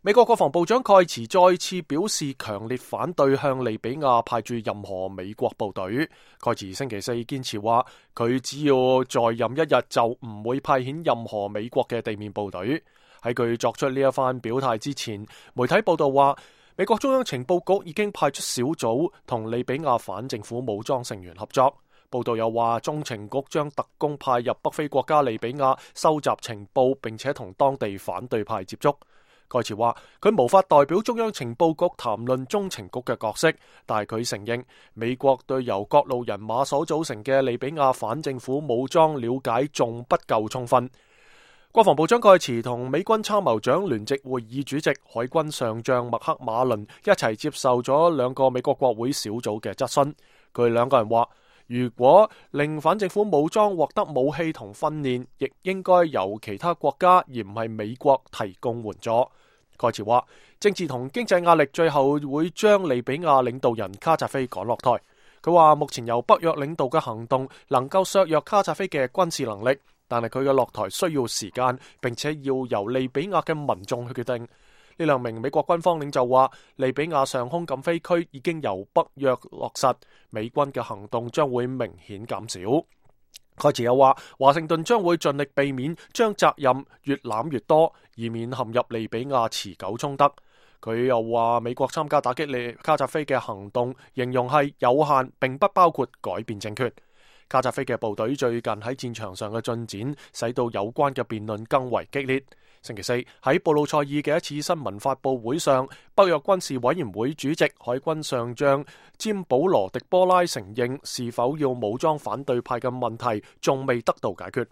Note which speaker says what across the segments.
Speaker 1: 美國國防部長蓋茨再次表示強烈反對向利比亞派駐任何美國部隊。蓋茨星期四堅持話，佢只要在任一日就唔會派遣任何美國嘅地面部隊。喺佢作出呢一番表態之前，媒體報道話，美國中央情報局已經派出小組同利比亞反政府武裝成員合作。報道又話，中情局將特工派入北非國家利比亞收集情報，並且同當地反對派接觸。蓋茨話，佢無法代表中央情報局談論中情局嘅角色，但係佢承認美國對由各路人馬所組成嘅利比亞反政府武裝了解仲不夠充分。國防部長蓋茨同美軍參謀長聯席會議主席海軍上將麥克馬倫一齊接受咗兩個美國國會小組嘅質詢。佢哋兩個人話，如果令反政府武裝獲得武器同訓練，亦應該由其他國家而唔係美國提供援助。蓋茨話，政治同經濟壓力最後會將利比亞領導人卡扎菲趕落台。佢話，目前由北約領導嘅行動能夠削弱卡扎菲嘅軍事能力，但係佢嘅落台需要時間，並且要由利比亞嘅民眾去決定。呢兩名美國軍方領袖話，利比亞上空禁飛區已經由北約落實，美軍嘅行動將會明顯減少。蓋茨又話，華盛頓將會盡力避免將責任越攬越多，以免陷入利比亞持久衝突。佢又話，美國參加打擊卡扎菲嘅行動，形容係有限，並不包括改變政權。卡扎菲嘅部隊最近喺戰場上嘅進展，使到有關嘅辯論更為激烈。星期四喺布魯塞爾嘅一次新聞發佈會上，北約軍事委員會主席海軍上將詹保羅迪波拉承認，是否要武裝反對派嘅問題仲未得到解決。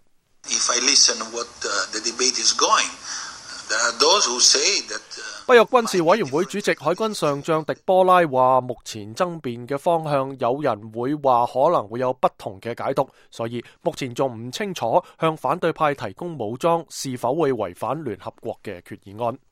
Speaker 1: 北約軍事委員會主席海軍上將迪波拉話，目前爭辯嘅方向，有人會話可能會有不同嘅解讀，所以目前仲唔清楚向反對派提供武裝是否會違反聯合國嘅決議案。